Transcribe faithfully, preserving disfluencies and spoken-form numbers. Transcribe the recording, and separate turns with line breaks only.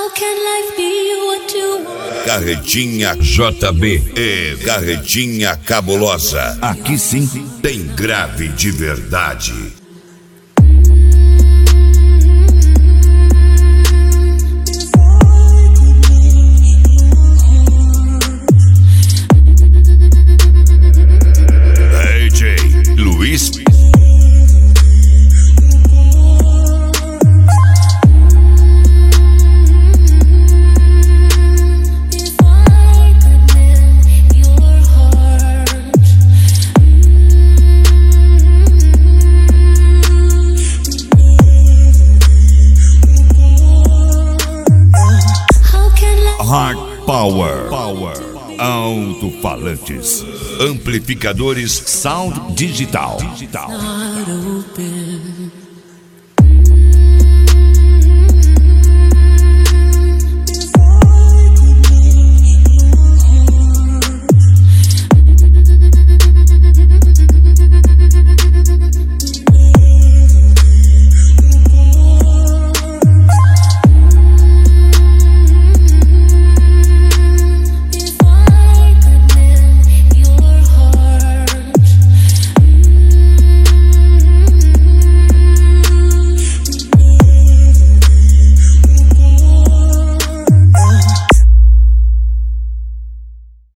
Carretinha J B e Carretinha Cabulosa. Aqui sim tem grave de verdade. D J Luiz. Hard Power, Power, alto-falantes, amplificadores, sound digital. digital.